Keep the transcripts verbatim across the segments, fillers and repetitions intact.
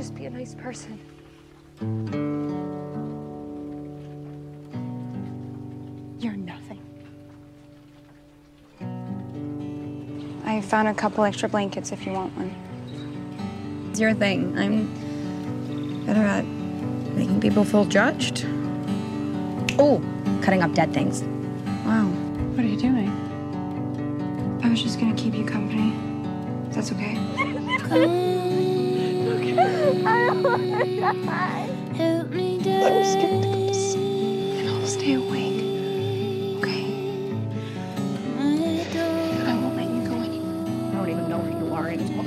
just be a nice person. You're nothing. I found a couple extra blankets if you want one. It's your thing. I'm better at making people feel judged. Oh, cutting up dead things. Wow. What are you doing? I was just gonna keep you company. That's okay. Help me die. I'm scared to go to sleep. And I'll stay awake. Okay? I won't let you go anywhere. I don't even know where you are anymore.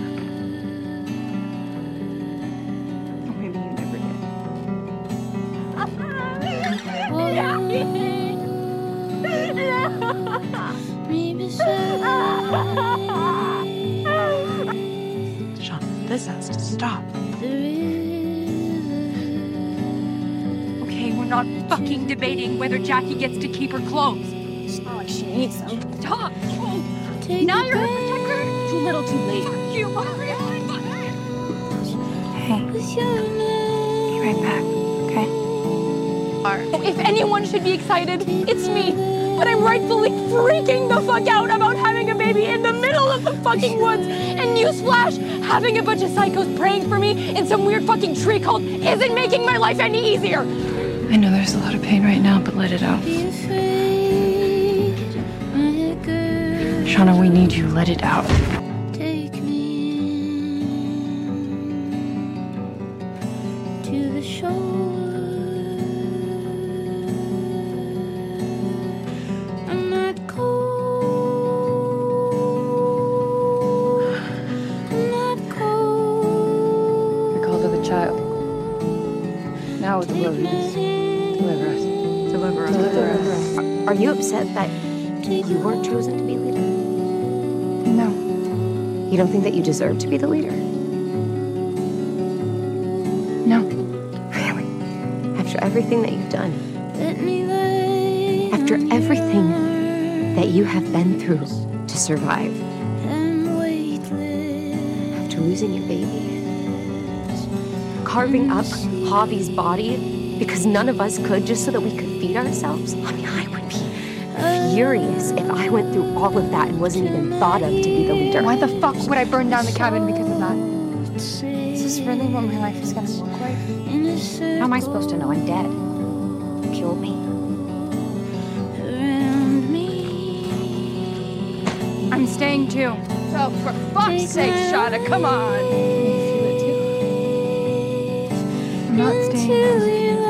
Or maybe you never did. Sean, this has to stop. Okay, we're not fucking debating whether Jackie gets to keep her clothes. It's not like she needs them. Stop! Now you're her protector? Too little, too late. Fuck you, Maria! Hey, be right back, okay? If anyone should be excited, it's me. But I'm rightfully freaking the fuck out about having a baby in the middle of the fucking woods. And newsflash, having a bunch of psychos praying for me in some weird fucking tree cult isn't making my life any easier. I know there's a lot of pain right now, but let it out. Shauna, we need you. Let it out. Take me to the shore. I'm not cold. I'm not cold. We called her the child. Now it's deliverance. Deliver us. Deliver us. Deliver us. Are you upset that you weren't chosen to be leader? No. You don't think that you deserve to be the leader? No. Really? After everything that you've done, Let me lay after everything that you have been through to survive, and weightless. after losing your baby, carving up Javi's body because none of us could just so that we could feed ourselves. I mean, I would be furious if I went through all of that and wasn't even thought of to be the leader. Why the fuck would I burn down the cabin because of that? Is this really what my life is gonna look like? How am I supposed to know I'm dead? You killed me. Around me. I'm staying too. Oh, for fuck's sake, Shauna, come on! You feel it too? I'm not staying.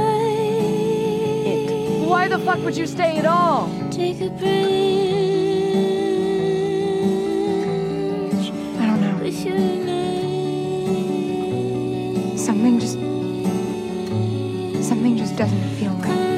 Why the fuck would you stay at all? Take a branch. I don't know. With your name. Something just... Something just doesn't feel right.